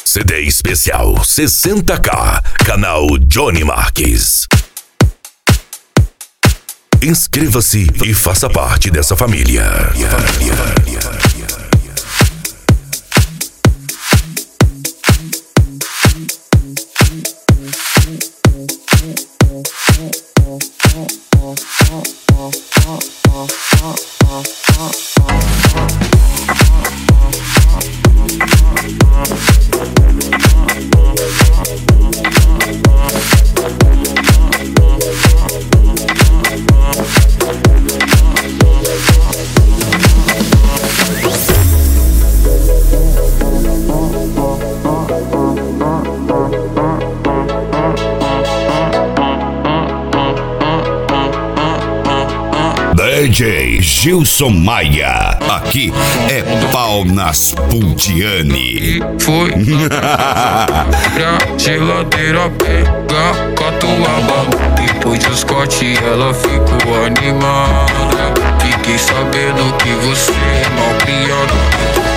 CD especial 60K, canal Johnny Marques. Inscreva-se e faça parte dessa família. DJ Gilson Maia, aqui é pau nas Pultiane. Foi pra geladeira pegar com a tua mão. Depois dos cortes ela ficou animada. Fiquei sabendo que você é mal criado.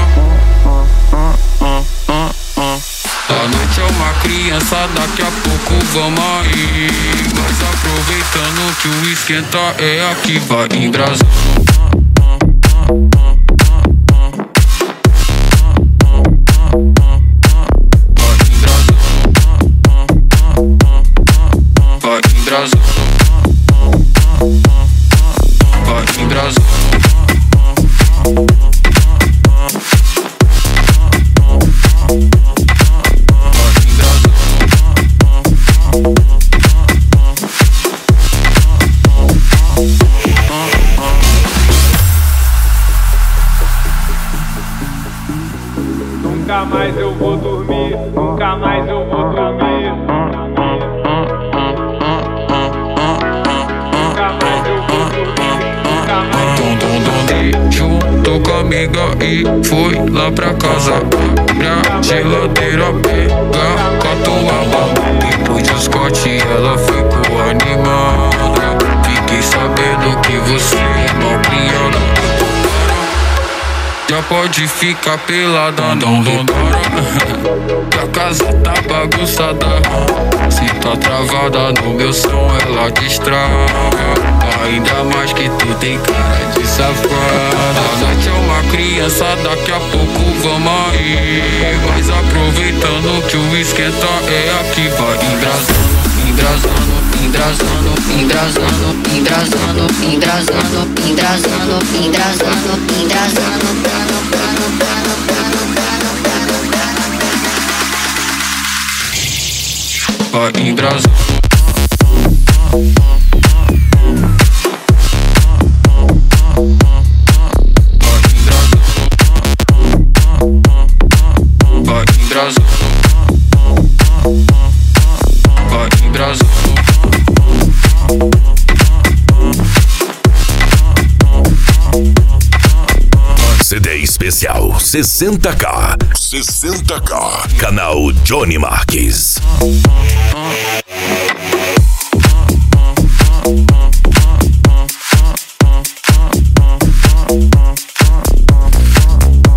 A noite é uma criança, daqui a pouco vamos aí. Mas aproveitando que o esquenta é aqui, vai embrasando. Vai embrasando. Vai embrasando. Nunca mais eu vou dormir, nunca mais eu vou dormir. Nunca mais eu vou dormir, nunca mais. Juntou com a amiga e foi lá pra casa. Pra geladeira pegar com a tua mão. Depois dos cortes ela ficou animada. Fiquei sabendo que você é mal criada. Já pode ficar pelada, não repara. Que a casa tá bagunçada. Se tá travada no meu som, ela destrava. Ainda mais que tu tem cara de safada. A noite é uma criança, daqui a pouco vamos aí. Mas aproveitando que o esquenta é aqui, vai embrasando. Embrasando, embrasando, embrasando, embrasando, embrasando, embrasando, embrasando, embrasando. Vai embrasando. Vai embrasando. Vai embrasando. CD especial 60K, 60K, canal Johnny Marques.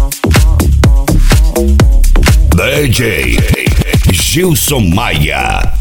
DJ Gilson Maia.